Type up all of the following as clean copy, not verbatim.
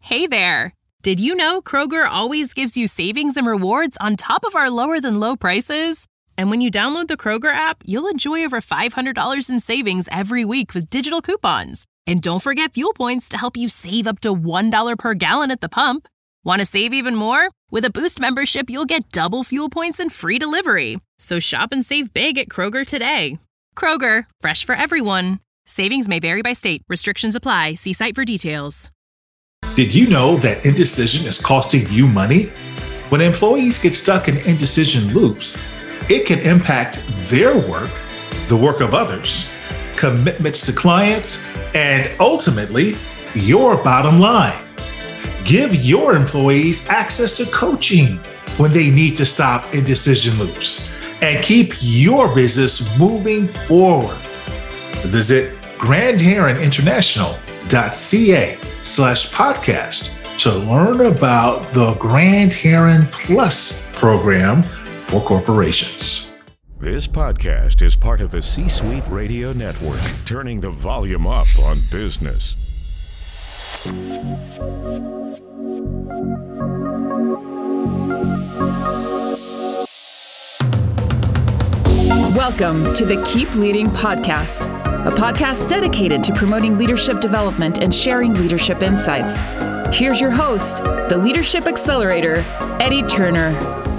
Hey there! Did you know Kroger always gives you savings and rewards on top of our lower-than-low prices? And when you download the Kroger app, you'll enjoy over $500 in savings every week with digital coupons. And don't forget fuel points to help you save up to $1 per gallon at the pump. Want to save even more? With a Boost membership, you'll get double fuel points and free delivery. So shop and save big at Kroger today. Kroger, fresh for everyone. Savings may vary by state. Restrictions apply. See site for details. Did you know that indecision is costing you money? When employees get stuck in indecision loops, it can impact their work, the work of others, commitments to clients, and ultimately, your bottom line. Give your employees access to coaching when they need to stop indecision loops and keep your business moving forward. Visit grandheroninternational.ca/podcast to learn about the Grand Heron Plus program for corporations. This podcast is part of the C-Suite Radio Network, turning the volume up on business. Welcome to the Keep Leading Podcast, a podcast dedicated to promoting leadership development and sharing leadership insights. Here's your host, the Leadership Accelerator, Eddie Turner.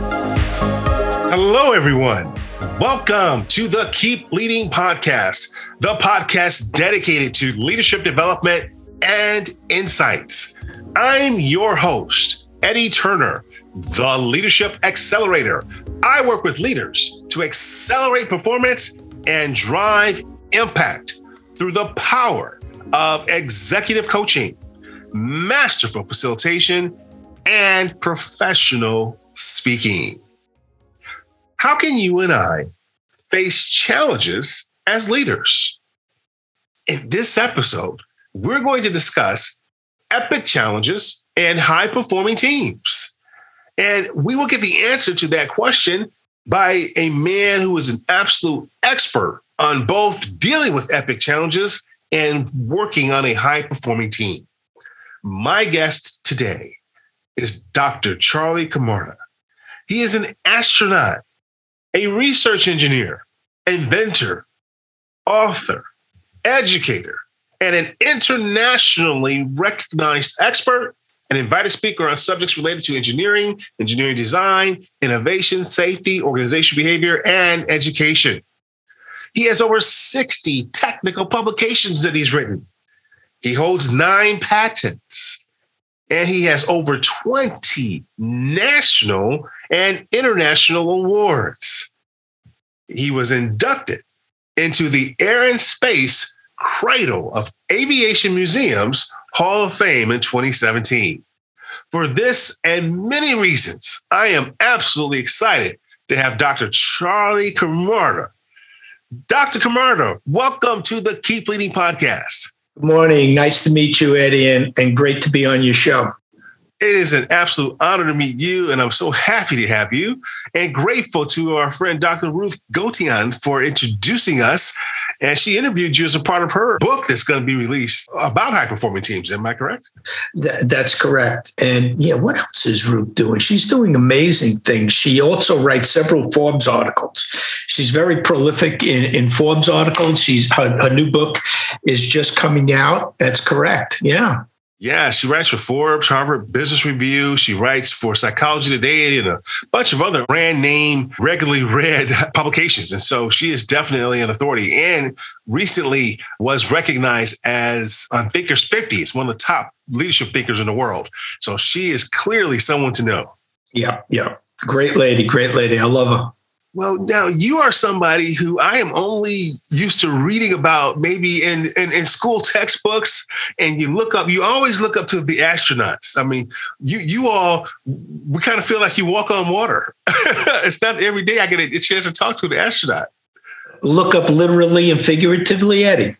Hello, everyone. Welcome to the Keep Leading Podcast, the podcast dedicated to leadership development and insights. I'm your host, Eddie Turner, the Leadership Accelerator. I work with leaders to accelerate performance and drive impact through the power of executive coaching, masterful facilitation, and professional speaking. How can you and I face challenges as leaders? In this episode, we're going to discuss epic challenges and high-performing teams. And we will get the answer to that question by a man who is an absolute expert on both dealing with epic challenges and working on a high-performing team. My guest today is Dr. Charlie Camarda. He is an astronaut, a research engineer, inventor, author, educator, and an internationally recognized expert and invited speaker on subjects related to engineering, engineering design, innovation, safety, organizational behavior, and education. He has over 60 technical publications that he's written. He holds 9 patents, and he has over 20 national and international awards. He was inducted into the Air and Space Cradle of Aviation Museum's Hall of Fame in 2017. For this and many reasons, I am absolutely excited to have Dr. Charlie Camarda. Dr. Camarda, welcome to the Keep Leading Podcast. Good morning. Nice to meet you, Eddie, and great to be on your show. It is an absolute honor to meet you, and I'm so happy to have you, and grateful to our friend Dr. Ruth Gotian for introducing us. And she interviewed you as a part of her book that's going to be released about high-performing teams. Am I correct? That's correct. And yeah, what else is Ruth doing? She's doing amazing things. She also writes several Forbes articles. She's very prolific in Forbes articles. Her new book is just coming out. That's correct. Yeah. Yeah, she writes for Forbes, Harvard Business Review. She writes for Psychology Today and a bunch of other brand name, regularly read publications. And so she is definitely an authority and recently was recognized as on Thinkers 50 as one of the top leadership thinkers in the world. So she is clearly someone to know. Yeah. Great lady. I love her. Well, now you are somebody who I am only used to reading about maybe in school textbooks, and you always look up to the astronauts. I mean, we kind of feel like you walk on water. It's not every day I get a chance to talk to an astronaut. Look up literally and figuratively, Eddie.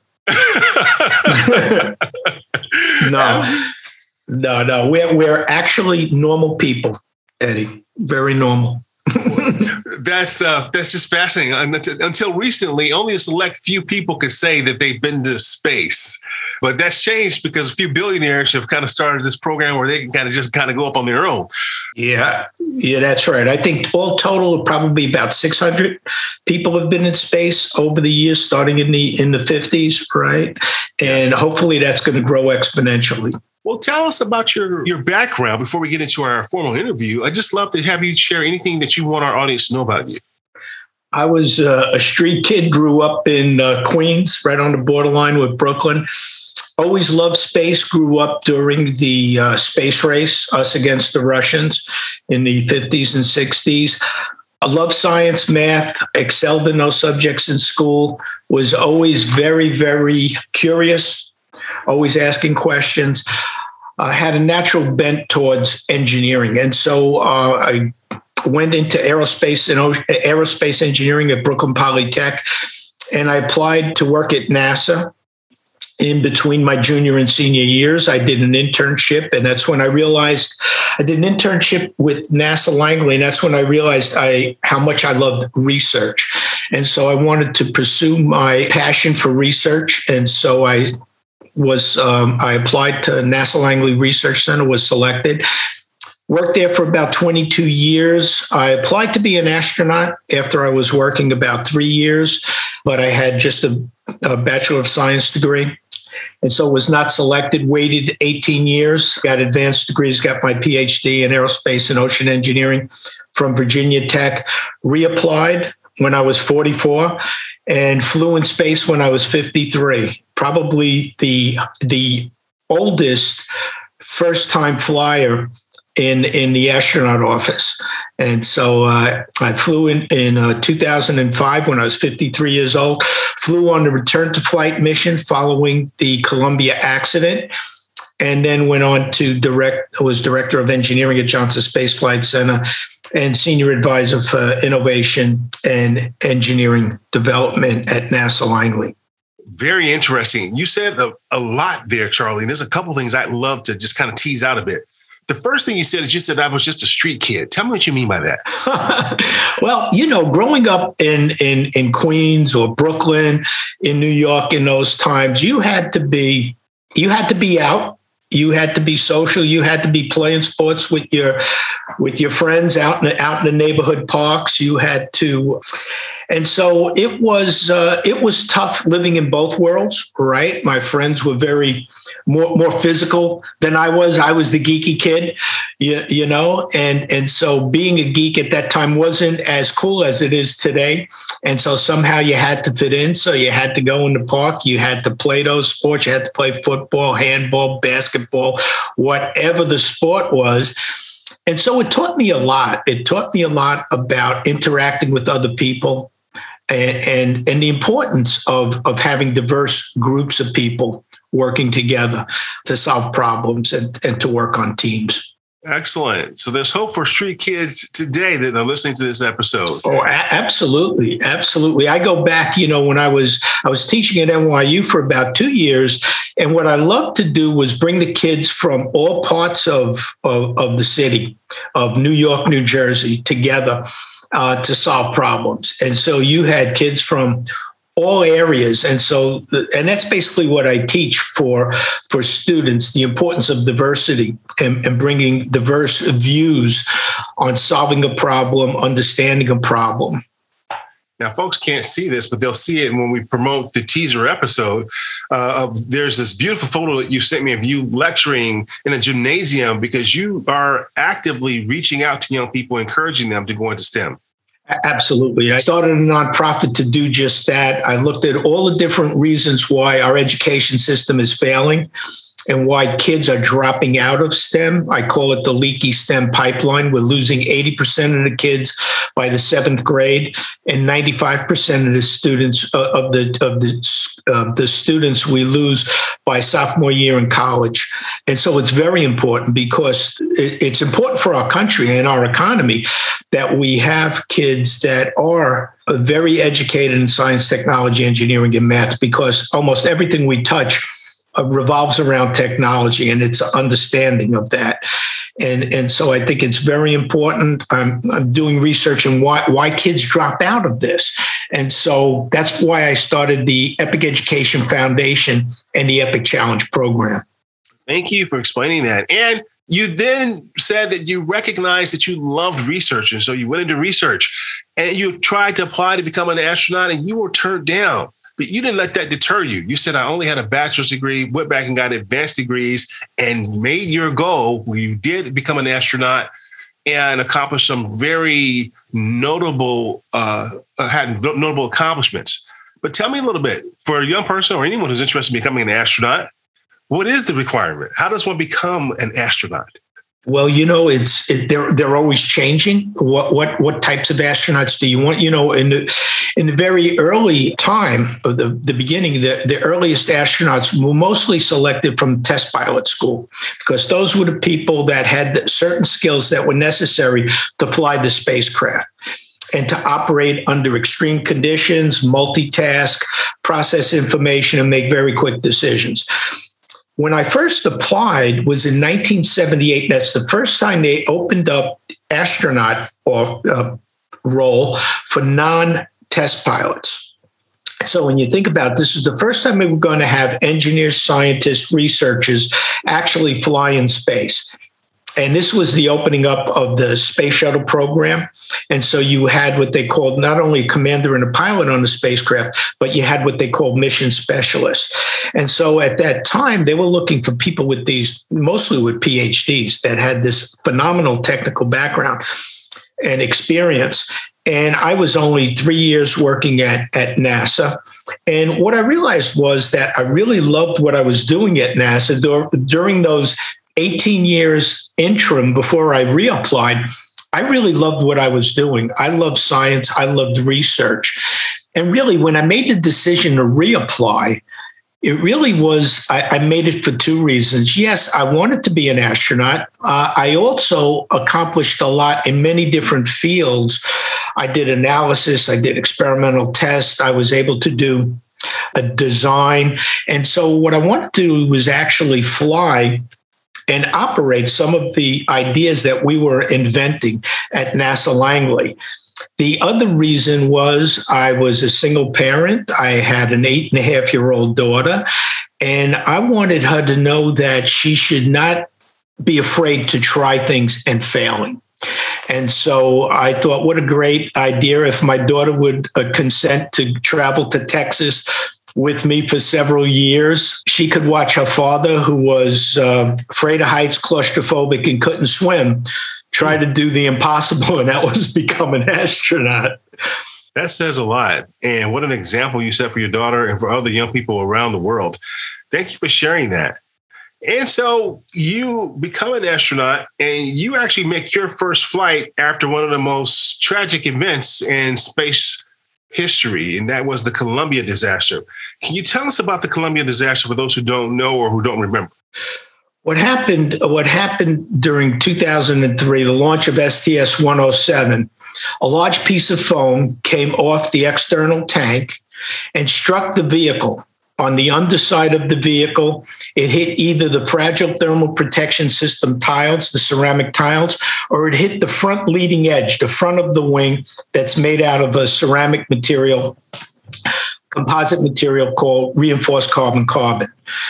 No. We're actually normal people, Eddie. Very normal. That's just fascinating. Until recently, only a select few people could say that they've been to space. But that's changed because a few billionaires have kind of started this program where they can kind of go up on their own. Yeah, that's right. I think all total, probably about 600 people have been in space over the years, starting in the 50s, right? And hopefully that's going to grow exponentially. Well, tell us about your background before we get into our formal interview. I'd just love to have you share anything that you want our audience to know about you. I was a street kid, grew up in Queens, right on the borderline with Brooklyn. Always loved space, grew up during the space race, us against the Russians in the 50s and 60s. I loved science, math, excelled in those subjects in school, was always very, very curious, always asking questions. I had a natural bent towards engineering. And so I went into aerospace engineering at Brooklyn Polytech, and I applied to work at NASA. In between my junior and senior years, I did an internship, and that's when I realized I did an internship with NASA Langley, and that's when I realized how much I loved research. And so I wanted to pursue my passion for research, and so I applied to NASA Langley Research Center, was selected. Worked there for about 22 years. I applied to be an astronaut after I was working about 3 years, but I had just a Bachelor of Science degree. And so was not selected, waited 18 years, got advanced degrees, got my PhD in aerospace and ocean engineering from Virginia Tech, reapplied when I was 44 and flew in space when I was 53. Probably the oldest first-time flyer in the astronaut office. And so I flew in 2005 when I was 53 years old, flew on the return to flight mission following the Columbia accident, and then went on to was director of engineering at Johnson Space Flight Center and senior advisor for innovation and engineering development at NASA Langley. Very interesting. You said a lot there, Charlie. There's a couple of things I'd love to just kind of tease out a bit. The first thing you said is you said I was just a street kid. Tell me what you mean by that. Well, growing up in Queens or Brooklyn, in New York in those times, you had to be out. You had to be social. You had to be playing sports with your friends out in the neighborhood parks. You had to. And so it was tough living in both worlds, right? My friends were more physical than I was. I was the geeky kid, and so being a geek at that time wasn't as cool as it is today. And so somehow you had to fit in. So you had to go in the park. You had to play those sports. You had to play football, handball, basketball, whatever the sport was. And so it taught me a lot. It taught me a lot about interacting with other people and the importance of having diverse groups of people working together to solve problems and to work on teams. Excellent. So there's hope for street kids today that are listening to this episode. Oh, absolutely. Absolutely. I go back, when I was teaching at NYU for about 2 years. And what I loved to do was bring the kids from all parts of the city, of New York, New Jersey, together to solve problems. And so you had kids from all areas. And that's basically what I teach for students, the importance of diversity and bringing diverse views on solving a problem, understanding a problem. Now, folks can't see this, but they'll see it when we promote the teaser episode. There's this beautiful photo that you sent me of you lecturing in a gymnasium because you are actively reaching out to young people, encouraging them to go into STEM. Absolutely. I started a nonprofit to do just that. I looked at all the different reasons why our education system is failing and why kids are dropping out of STEM. I call it the leaky STEM pipeline. We're losing 80% of the kids by the 7th grade, and 95% of the students the students we lose by sophomore year in college. And so it's very important because it's important for our country and our economy that we have kids that are very educated in science, technology, engineering, and math, because almost everything we touch revolves around technology and its understanding of that. And so I think it's very important. I'm doing research on why kids drop out of this. And so that's why I started the Epic Education Foundation and the Epic Challenge program. Thank you for explaining that. And you then said that you recognized that you loved research. And so you went into research and you tried to apply to become an astronaut and you were turned down. But you didn't let that deter you. You said, I only had a bachelor's degree, went back and got advanced degrees and made your goal where you did become an astronaut and accomplished some very notable, had notable accomplishments. But tell me a little bit, for a young person or anyone who's interested in becoming an astronaut, what is the requirement? How does one become an astronaut? Well, they're always changing. What types of astronauts do you want? In the very early time of the beginning, the earliest astronauts were mostly selected from test pilot school because those were the people that had certain skills that were necessary to fly the spacecraft and to operate under extreme conditions, multitask, process information, and make very quick decisions. When I first applied was in 1978. That's the first time they opened up astronaut role for non-test pilots. So when you think about it, this is the first time we were going to have engineers, scientists, researchers actually fly in space. And this was the opening up of the space shuttle program. And so you had what they called not only a commander and a pilot on the spacecraft, but you had what they called mission specialists. And so at that time, they were looking for people with these, mostly with PhDs that had this phenomenal technical background and experience. And I was only 3 years working at NASA. And what I realized was that I really loved what I was doing at NASA during those 18 years interim before I reapplied. I really loved what I was doing. I loved science. I loved research. And really, when I made the decision to reapply, it really was, I made it for two reasons. Yes, I wanted to be an astronaut. I also accomplished a lot in many different fields. I did analysis. I did experimental tests. I was able to do a design. And so what I wanted to do was actually fly and operate some of the ideas that we were inventing at NASA Langley. The other reason was I was a single parent. I had an 8.5-year-old daughter, and I wanted her to know that she should not be afraid to try things and failing. And so I thought, what a great idea if my daughter would consent to travel to Texas with me for several years. She could watch her father, who was afraid of heights, claustrophobic, and couldn't swim, try to do the impossible, and that was become an astronaut. That says a lot. And what an example you set for your daughter and for other young people around the world. Thank you for sharing that. And so you become an astronaut and you actually make your first flight after one of the most tragic events in space history, and that was the Columbia disaster. Can you tell us about the Columbia disaster for those who don't know or who don't remember? What happened during 2003, the launch of STS-107, a large piece of foam came off the external tank and struck the vehicle. On the underside of the vehicle, it hit either the fragile thermal protection system tiles, the ceramic tiles, or it hit the front leading edge, the front of the wing that's made out of a ceramic material, composite material called reinforced carbon-carbon.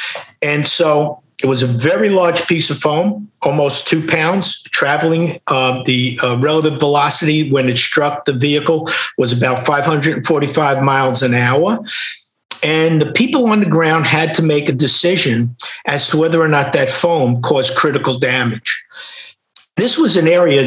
And so it was a very large piece of foam, almost 2 pounds, traveling. The relative velocity when it struck the vehicle was about 545 miles an hour. And the people on the ground had to make a decision as to whether or not that foam caused critical damage. This was an area,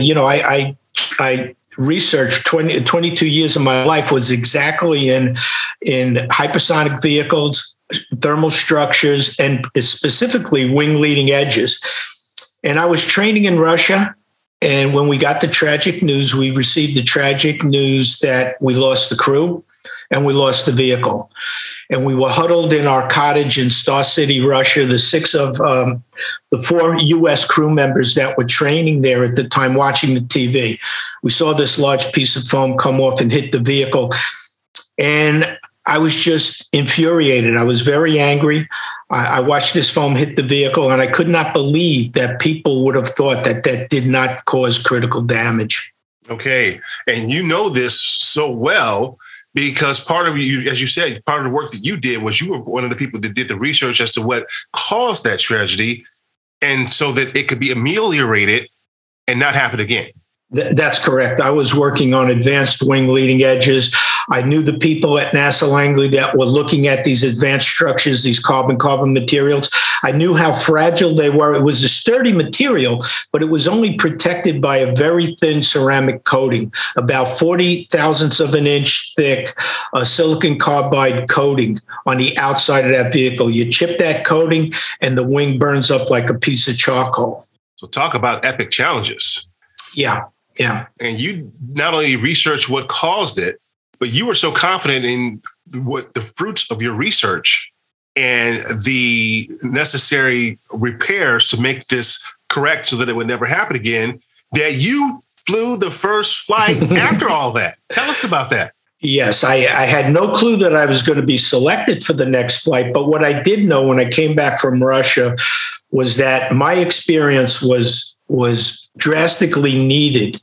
I researched 22 years of my life was exactly in hypersonic vehicles, thermal structures, and specifically wing leading edges. And I was training in Russia. And when we got the tragic news, we received the tragic news that we lost the crew and we lost the vehicle. And we were huddled in our cottage in Star City, Russia, the 6 of the 4 U.S. crew members that were training there at the time watching the TV. We saw this large piece of foam come off and hit the vehicle. And I was just infuriated. I was very angry. I watched this foam hit the vehicle, and I could not believe that people would have thought that that did not cause critical damage. Okay. And you know this so well because part of you, as you said, part of the work that you did was you were one of the people that did the research as to what caused that tragedy, and so that it could be ameliorated and not happen again. That's correct. I was working on advanced wing leading edges. I knew the people at NASA Langley that were looking at these advanced structures, these carbon materials. I knew how fragile they were. It was a sturdy material, but it was only protected by a very thin ceramic coating, about 40 thousandths of an inch thick, silicon carbide coating on the outside of that vehicle. You chip that coating and the wing burns up like a piece of charcoal. So talk about epic challenges. Yeah. And you not only researched what caused it, but you were so confident in what the fruits of your research and the necessary repairs to make this correct so that it would never happen again, that you flew the first flight after all that. Tell us about that. Yes, I had no clue that I was going to be selected for the next flight. But what I did know when I came back from Russia was that my experience was drastically needed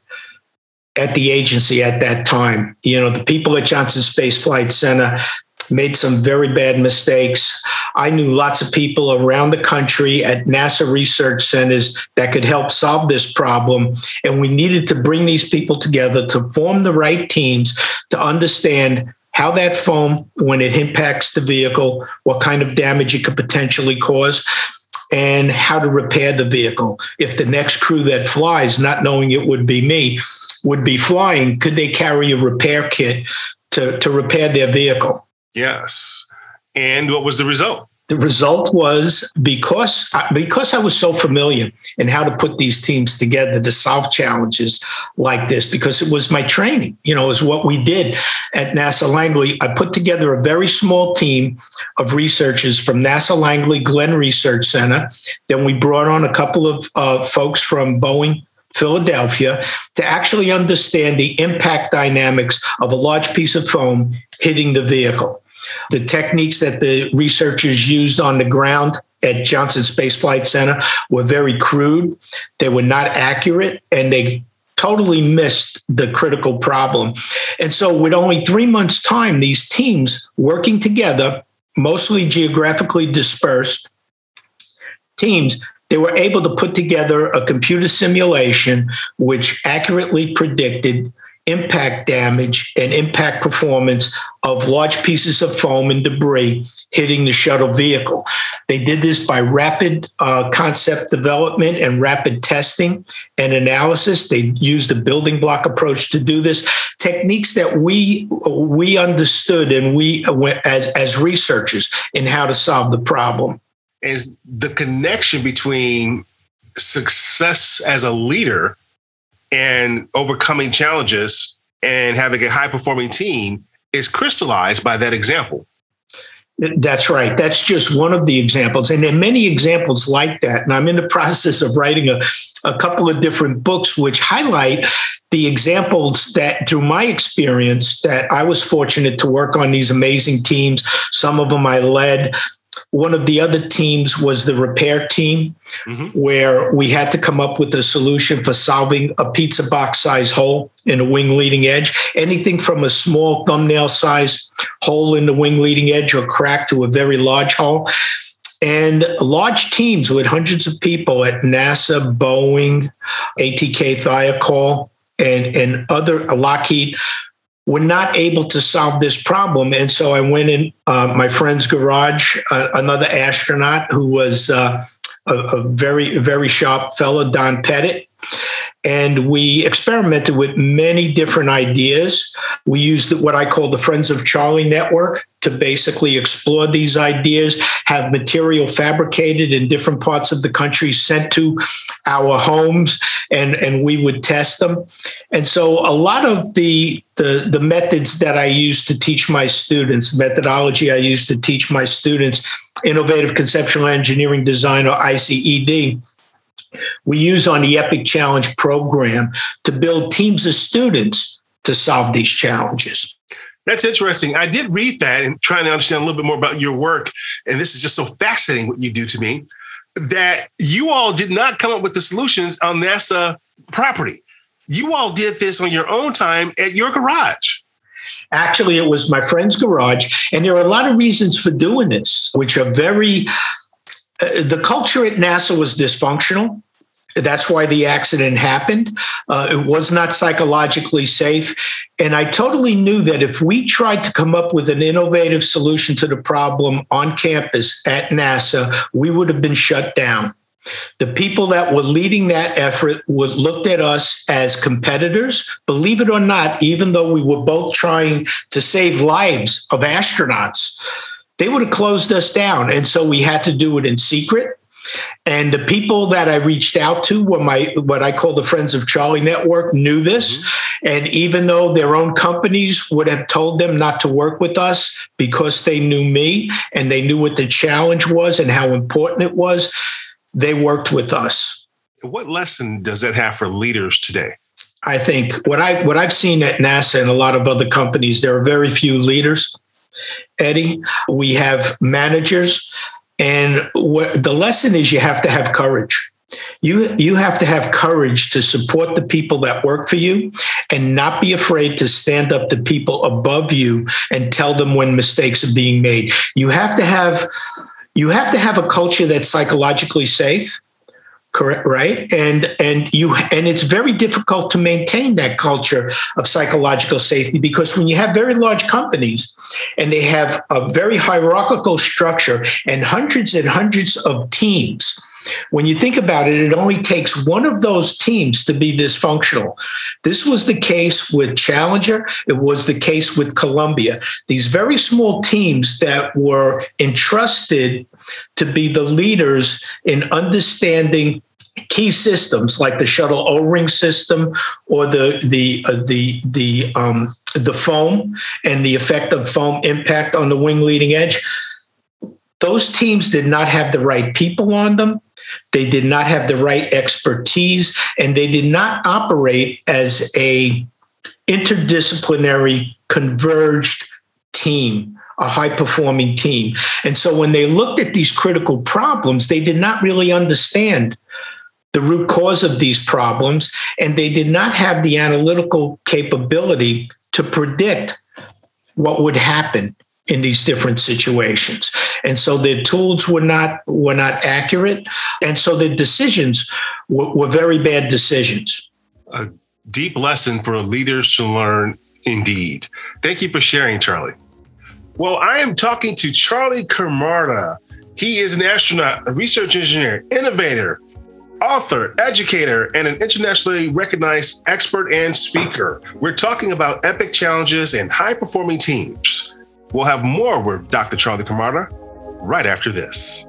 at the agency at that time. You know, the people at Johnson Space Flight Center made some very bad mistakes. I knew lots of people around the country at NASA research centers that could help solve this problem. And we needed to bring these people together to form the right teams to understand how that foam, when it impacts the vehicle, what kind of damage it could potentially cause, and how to repair the vehicle. If the next crew that flies, not knowing it would be me, would be flying, could they carry a repair kit to repair their vehicle? Yes. And what was the result? The result was because I was so familiar in how to put these teams together to solve challenges like this, because it was my training, it was what we did at NASA Langley. I put together a very small team of researchers from NASA Langley Glenn Research Center. Then we brought on a couple of folks from Boeing Philadelphia to actually understand the impact dynamics of a large piece of foam hitting the vehicle. The techniques that the researchers used on the ground at Johnson Space Flight Center were very crude. They were not accurate, and they totally missed the critical problem. And so with only 3 months' time, these teams working together, mostly geographically dispersed teams, they were able to put together a computer simulation which accurately predicted impact damage and impact performance of large pieces of foam and debris hitting the shuttle vehicle. They did this by rapid concept development and rapid testing and analysis. They used a building block approach to do this, techniques that we understood and we as researchers in how to solve the problem. And the connection between success as a leader and overcoming challenges and having a high-performing team is crystallized by that example. That's right. That's just one of the examples. And there are many examples like that. And I'm in the process of writing a couple of different books which highlight the examples that, through my experience, that I was fortunate to work on these amazing teams. Some of them I led. One of the other teams was the repair team, where we had to come up with a solution for solving a pizza box size hole in a wing leading edge, anything from a small thumbnail size hole in the wing leading edge or crack to a very large hole. And large teams with hundreds of people at NASA, Boeing, ATK Thiokol, and other Lockheed were not able to solve this problem. And so I went in my friend's garage, another astronaut who was a very, very sharp fellow, Don Pettit. And we experimented with many different ideas. We used what I call the Friends of Charlie network to basically explore these ideas, have material fabricated in different parts of the country sent to our homes, and we would test them. And so a lot of the methods that I used to teach my students, methodology I used to teach my students, Innovative Conceptual Engineering Design, or ICED, we use on the EPIC Challenge program to build teams of students to solve these challenges. That's interesting. I did read that and trying to understand a little bit more about your work. And this is just so fascinating what you do to me, that you all did not come up with the solutions on NASA property. You all did this on your own time at your garage. Actually, it was my friend's garage. And there are a lot of reasons for doing this, which are the culture at NASA was dysfunctional. That's why the accident happened. It was not psychologically safe. And I totally knew that if we tried to come up with an innovative solution to the problem on campus at NASA, we would have been shut down. The people that were leading that effort looked at us as competitors. Believe it or not, even though we were both trying to save lives of astronauts, they would have closed us down. And so we had to do it in secret. And the people that I reached out to were what I call the Friends of Charlie Network, knew this. And even though their own companies would have told them not to work with us because they knew me and they knew what the challenge was and how important it was, they worked with us. What lesson does that have for leaders today? I think what I've seen at NASA and a lot of other companies, there are very few leaders, Eddie. We have managers. And the lesson is you have to have courage. You have to have courage to support the people that work for you and not be afraid to stand up to people above you and tell them when mistakes are being made. You have to have a culture that's psychologically safe, correct, right? And it's very difficult to maintain that culture of psychological safety, because when you have very large companies and they have a very hierarchical structure and hundreds of teams, when you think about it, it only takes one of those teams to be dysfunctional. This was the case with Challenger. It was the case with Columbia. These very small teams that were entrusted to be the leaders in understanding key systems like the shuttle O-ring system or the foam and the effect of foam impact on the wing leading edge. Those teams did not have the right people on them. They did not have the right expertise, and they did not operate as a interdisciplinary, converged team, a high-performing team. And so when they looked at these critical problems, they did not really understand the root cause of these problems, and they did not have the analytical capability to predict what would happen in these different situations. And so their tools were not accurate. And so their decisions were very bad decisions. A deep lesson for leaders to learn indeed. Thank you for sharing, Charlie. Well, I am talking to Charlie Camarda. He is an astronaut, a research engineer, innovator, author, educator, and an internationally recognized expert and speaker. We're talking about epic challenges and high-performing teams. We'll have more with Dr. Charlie Camarda right after this.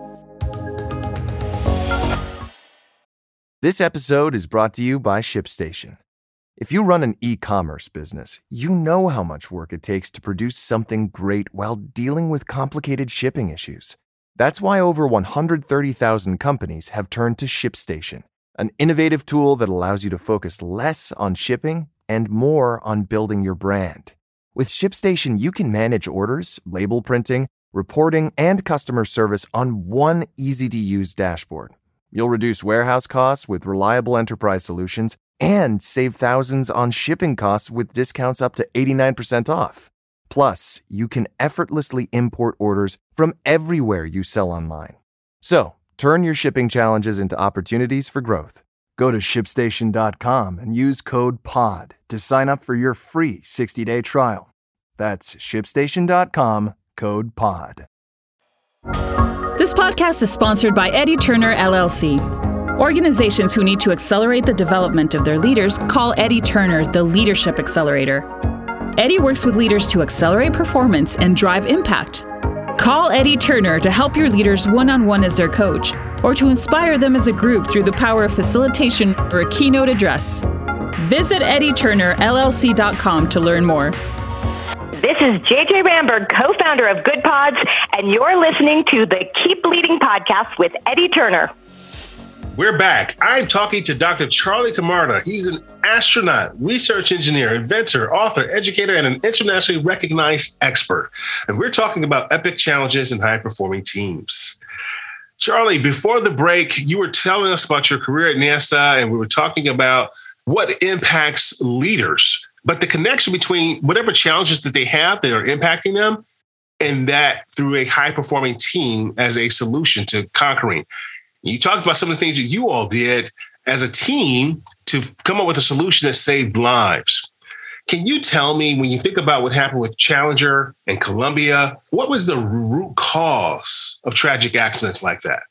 This episode is brought to you by ShipStation. If you run an e-commerce business, you know how much work it takes to produce something great while dealing with complicated shipping issues. That's why over 130,000 companies have turned to ShipStation, an innovative tool that allows you to focus less on shipping and more on building your brand. With ShipStation, you can manage orders, label printing, reporting, and customer service on one easy-to-use dashboard. You'll reduce warehouse costs with reliable enterprise solutions and save thousands on shipping costs with discounts up to 89% off. Plus, you can effortlessly import orders from everywhere you sell online. So, turn your shipping challenges into opportunities for growth. Go to ShipStation.com and use code POD to sign up for your free 60-day trial. That's ShipStation.com, code POD. This podcast is sponsored by Eddie Turner, LLC. Organizations who need to accelerate the development of their leaders call Eddie Turner the Leadership Accelerator. Eddie works with leaders to accelerate performance and drive impact. Call Eddie Turner to help your leaders one-on-one as their coach, or to inspire them as a group through the power of facilitation or a keynote address. Visit EddieTurnerLLC.com to learn more. This is JJ Ramberg, co-founder of Good Pods, and you're listening to the Keep Leading podcast with Eddie Turner. We're back. I'm talking to Dr. Charlie Camarda. He's an astronaut, research engineer, inventor, author, educator, and an internationally recognized expert. And we're talking about epic challenges and high-performing teams. Charlie, before the break, you were telling us about your career at NASA, and we were talking about what impacts leaders, but the connection between whatever challenges that they have that are impacting them and that through a high-performing team as a solution to conquering. You talked about some of the things that you all did as a team to come up with a solution that saved lives. Can you tell me, when you think about what happened with Challenger and Columbia, what was the root cause of tragic accidents like that?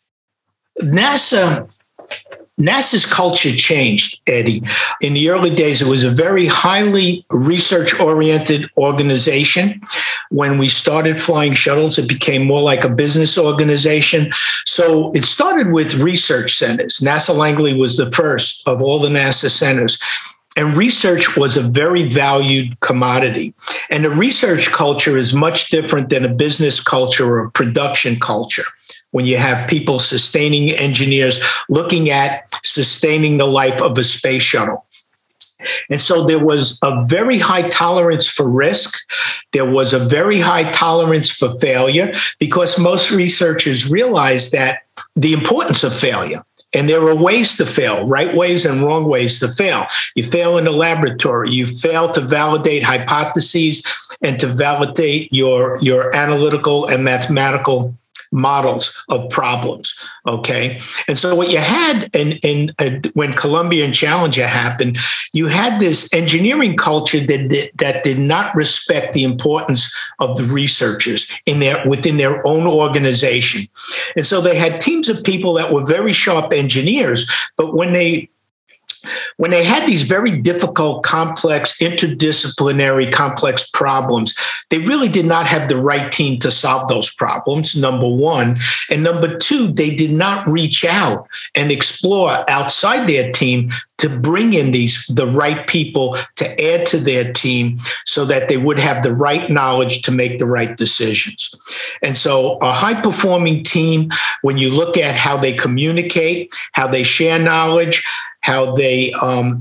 NASA's culture changed, Eddie. In the early days, it was a very highly research-oriented organization. When we started flying shuttles, it became more like a business organization. So it started with research centers. NASA Langley was the first of all the NASA centers. And research was a very valued commodity. And the research culture is much different than a business culture or a production culture. When you have people sustaining engineers looking at sustaining the life of a space shuttle. And so there was a very high tolerance for risk. There was a very high tolerance for failure because most researchers realized that the importance of failure. And there are ways to fail, right ways and wrong ways to fail. You fail in the laboratory. You fail to validate hypotheses and to validate your analytical and mathematical models of problems. Okay. And so what you had when Columbia and Challenger happened, you had this engineering culture that did not respect the importance of the researchers within their own organization. And so they had teams of people that were very sharp engineers, but when they had these very difficult, complex, interdisciplinary, complex problems, they really did not have the right team to solve those problems, number one. And number two, they did not reach out and explore outside their team to bring in the right people to add to their team so that they would have the right knowledge to make the right decisions. And so a high-performing team, when you look at how they communicate, how they share knowledge, how they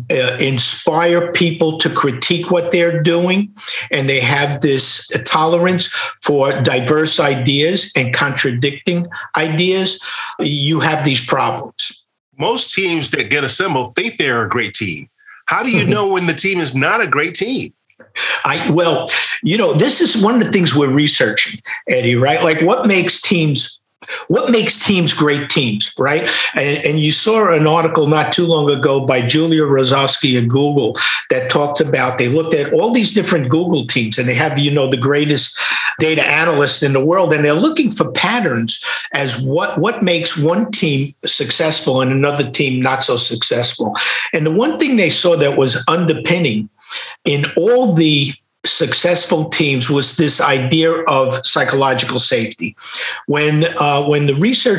inspire people to critique what they're doing, and they have this tolerance for diverse ideas and contradicting ideas, you have these problems. Most teams that get assembled think they're a great team. How do you know when the team is not a great team? This is one of the things we're researching, Eddie, right? Like what makes teams great teams, right? And you saw an article not too long ago by Julia Rosowski at Google that talked about, they looked at all these different Google teams and they have, the greatest data analysts in the world. And they're looking for patterns as what makes one team successful and another team not so successful. And the one thing they saw that was underpinning in all the successful teams was this idea of psychological safety. When the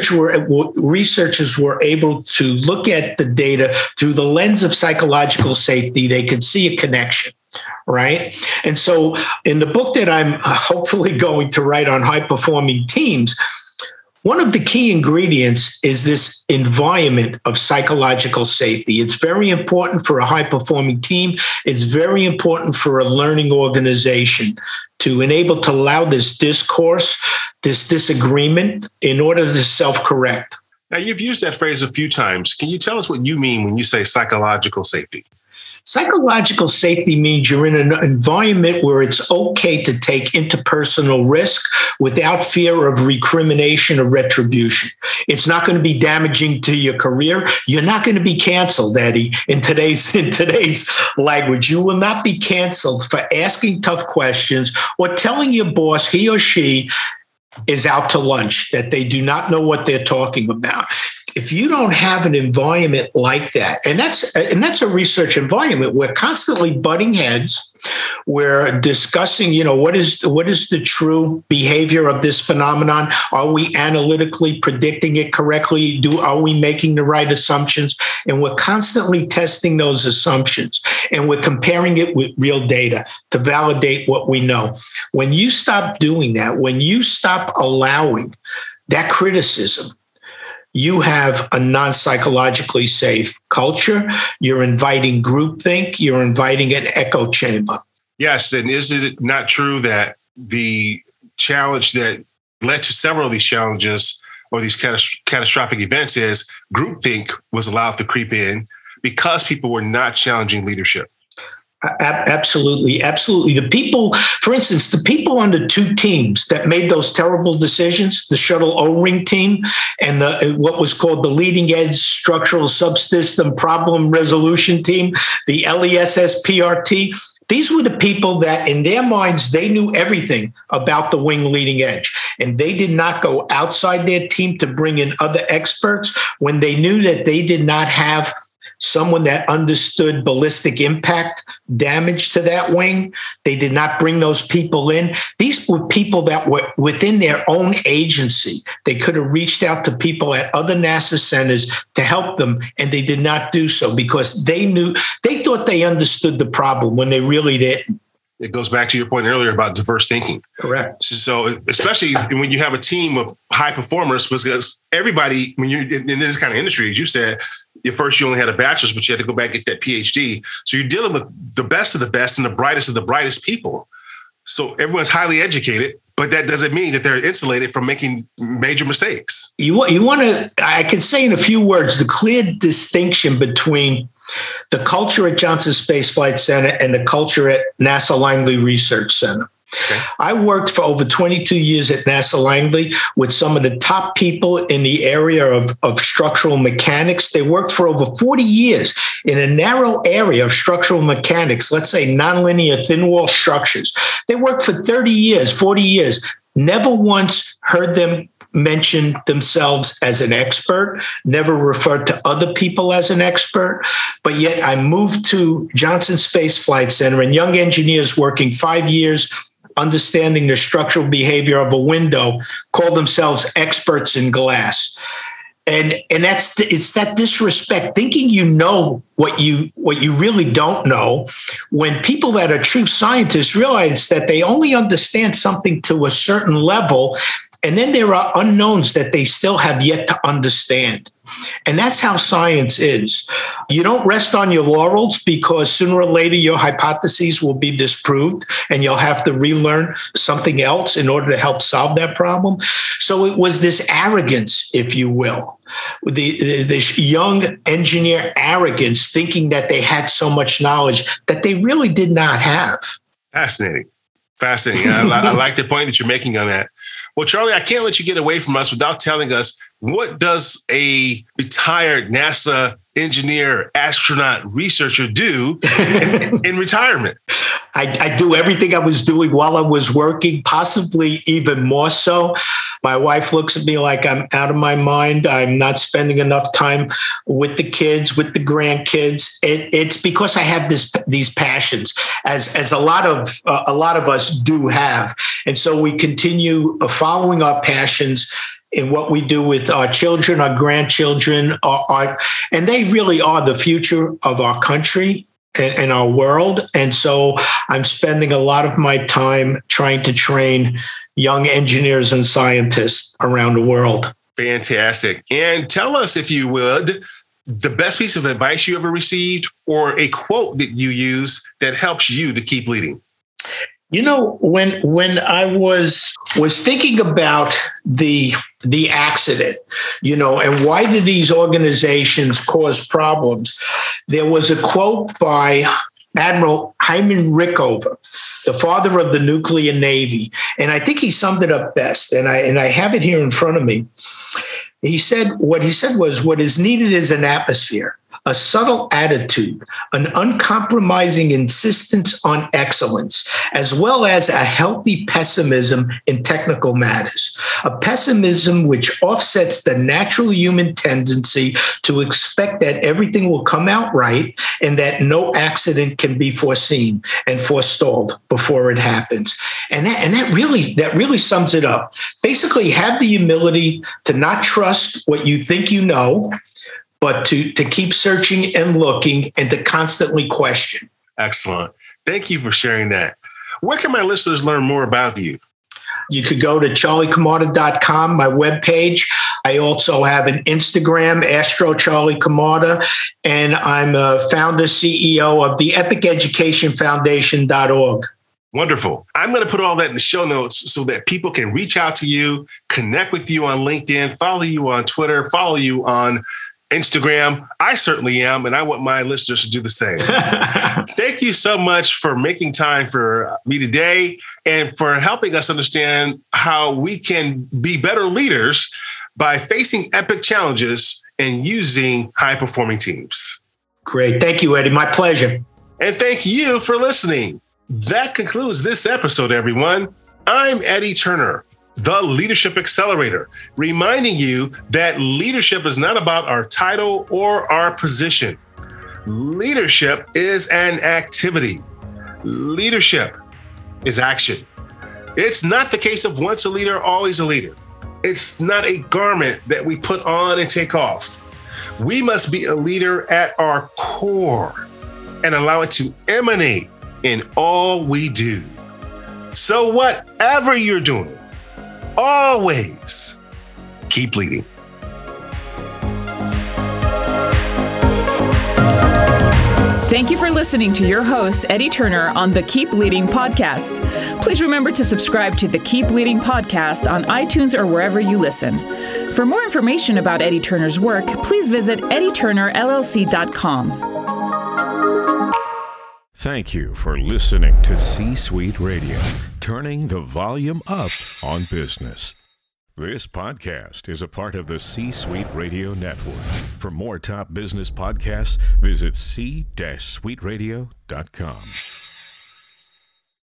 researchers were able to look at the data through the lens of psychological safety, they could see a connection, right? And so in the book that I'm hopefully going to write on high-performing teams, one of the key ingredients is this environment of psychological safety. It's very important for a high-performing team. It's very important for a learning organization to enable to allow this discourse, this disagreement in order to self-correct. Now, you've used that phrase a few times. Can you tell us what you mean when you say psychological safety? Psychological safety means you're in an environment where it's okay to take interpersonal risk without fear of recrimination or retribution. It's not going to be damaging to your career. You're not going to be canceled, Eddie, in today's language. You will not be canceled for asking tough questions or telling your boss he or she is out to lunch, that they do not know what they're talking about. If you don't have an environment like that, and that's a research environment, we're constantly butting heads. We're discussing, what is the true behavior of this phenomenon? Are we analytically predicting it correctly? Are we making the right assumptions? And we're constantly testing those assumptions, and we're comparing it with real data to validate what we know. When you stop doing that, when you stop allowing that criticism, you have a non-psychologically safe culture. You're inviting groupthink. You're inviting an echo chamber. Yes. And is it not true that the challenge that led to several of these challenges or these catastrophic events is groupthink was allowed to creep in because people were not challenging leadership? Absolutely. Absolutely. The people, for instance, the people on the two teams that made those terrible decisions, the shuttle O-ring team and what was called the leading edge structural subsystem problem resolution team, the LESSPRT, these were the people that in their minds, they knew everything about the wing leading edge. And they did not go outside their team to bring in other experts when they knew that they did not have someone that understood ballistic impact damage to that wing. They did not bring those people in. These were people that were within their own agency. They could have reached out to people at other NASA centers to help them, and they did not do so because they thought they understood the problem when they really didn't. It goes back to your point earlier about diverse thinking. Correct. So especially when you have a team of high performers, because everybody, when you're in this kind of industry, as you said, at first you only had a bachelor's, but you had to go back and get that PhD. So you're dealing with the best of the best and the brightest of the brightest people. So everyone's highly educated, but that doesn't mean that they're insulated from making major mistakes. You want to, I can say in a few words, the clear distinction between the culture at Johnson Space Flight Center and the culture at NASA Langley Research Center. Okay. I worked for over 22 years at NASA Langley with some of the top people in the area of structural mechanics. They worked for over 40 years in a narrow area of structural mechanics, let's say nonlinear thin wall structures. They worked for 30 years, 40 years. Never once heard them mention themselves as an expert, never referred to other people as an expert. But yet I moved to Johnson Space Flight Center and young engineers working 5 years understanding the structural behavior of a window, call themselves experts in glass. And it's that disrespect, thinking you know what you really don't know, when people that are true scientists realize that they only understand something to a certain level, and then there are unknowns that they still have yet to understand. And that's how science is. You don't rest on your laurels because sooner or later your hypotheses will be disproved and you'll have to relearn something else in order to help solve that problem. So it was this arrogance, if you will, this young engineer arrogance, thinking that they had so much knowledge that they really did not have. Fascinating. I like the point that you're making on that. Well, Charlie, I can't let you get away from us without telling us, what does a retired NASA engineer, astronaut, researcher do in retirement? I do everything I was doing while I was working, possibly even more so. My wife looks at me like I'm out of my mind. I'm not spending enough time with the kids, with the grandkids. It's because I have these passions, as a lot of us do have, and so we continue following our passions in what we do with our children, our grandchildren, and they really are the future of our country and our world. And so I'm spending a lot of my time trying to train young engineers and scientists around the world. Fantastic. And tell us, if you would, the best piece of advice you ever received or a quote that you use that helps you to keep leading. You know, when I was thinking about the accident, you know, and why did these organizations cause problems, there was a quote by Admiral Hyman Rickover, the father of the nuclear navy, and I think he summed it up best. And I have it here in front of me. What he said was, what is needed is an atmosphere, a subtle attitude, an uncompromising insistence on excellence, as well as a healthy pessimism in technical matters. A pessimism which offsets the natural human tendency to expect that everything will come out right and that no accident can be foreseen and forestalled before it happens. And that really sums it up. Basically, have the humility to not trust what you think you know, but to keep searching and looking and to constantly question. Excellent. Thank you for sharing that. Where can my listeners learn more about you? You could go to charliecamarda.com, my webpage. I also have an Instagram, Astro Charlie Camarda, and I'm a founder, CEO of the EpicEducationFoundation.org. Wonderful. I'm going to put all that in the show notes so that people can reach out to you, connect with you on LinkedIn, follow you on Twitter, follow you on Instagram. I certainly am, and I want my listeners to do the same. Thank you so much for making time for me today and for helping us understand how we can be better leaders by facing epic challenges and using high-performing teams. Great. Thank you, Eddie. My pleasure. And thank you for listening. That concludes this episode, everyone. I'm Eddie Turner, the Leadership Accelerator, reminding you that leadership is not about our title or our position. Leadership is an activity. Leadership is action. It's not the case of once a leader, always a leader. It's not a garment that we put on and take off. We must be a leader at our core and allow it to emanate in all we do. So whatever you're doing, always keep leading. Thank you for listening to your host, Eddie Turner, on the Keep Leading podcast. Please remember to subscribe to the Keep Leading podcast on iTunes or wherever you listen. For more information about Eddie Turner's work, please visit eddieturnerllc.com. Thank you for listening to C-Suite Radio, turning the volume up on business. This podcast is a part of the C-Suite Radio Network. For more top business podcasts, visit c-suiteradio.com.